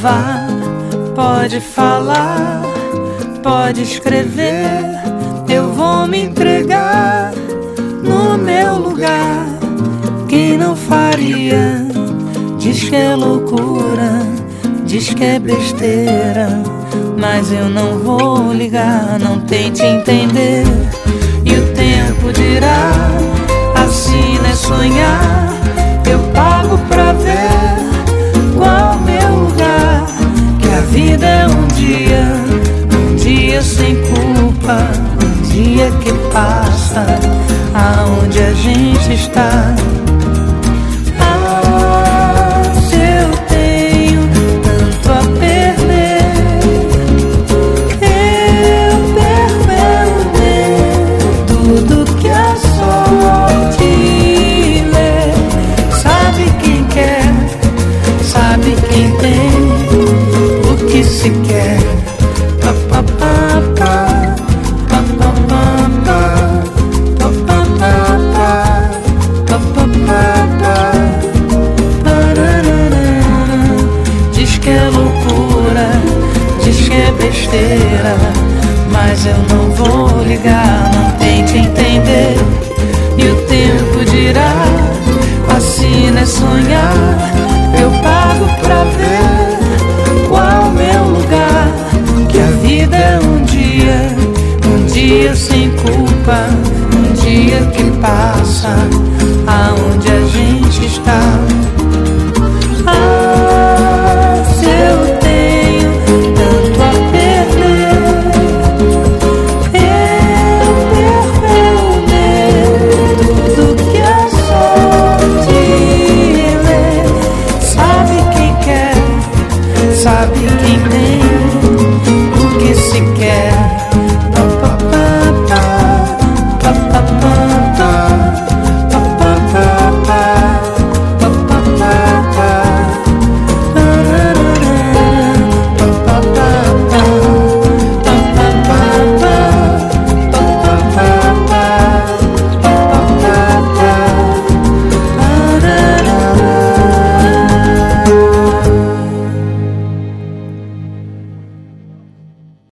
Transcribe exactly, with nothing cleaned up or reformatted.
Vá, pode falar, pode escrever, eu vou me entregar no meu lugar. Quem não faria, diz que é loucura, diz que é besteira, mas eu não vou ligar, não tente entender. E o tempo dirá, assim não é sonhar, eu pago pra ver qual meu lugar. Que a vida é um dia, um dia sem culpa, um dia que passa, aonde a gente está. Ah, se eu tenho tanto a perder, eu perder tudo que a sorte lê. Sabe quem quer, sabe quem tem o que se quer. Pa, pa, pa, pa, pa, pa, pa, pa, pa, pa, pa, pa, pa, pa, pa. Diz que é loucura, diz que é besteira, mas eu não vou ligar, não tente entender. E o tempo dirá, assim não é sonhar, eu pago pra ver qual meu lugar. Que a vida é um dia, um dia sem culpa, um dia que passa, aonde a gente está. Ah, se eu tenho tanto a perder, eu perder tudo que a sorte lê. Sabe quem quer, sabe quem tem o que se quer.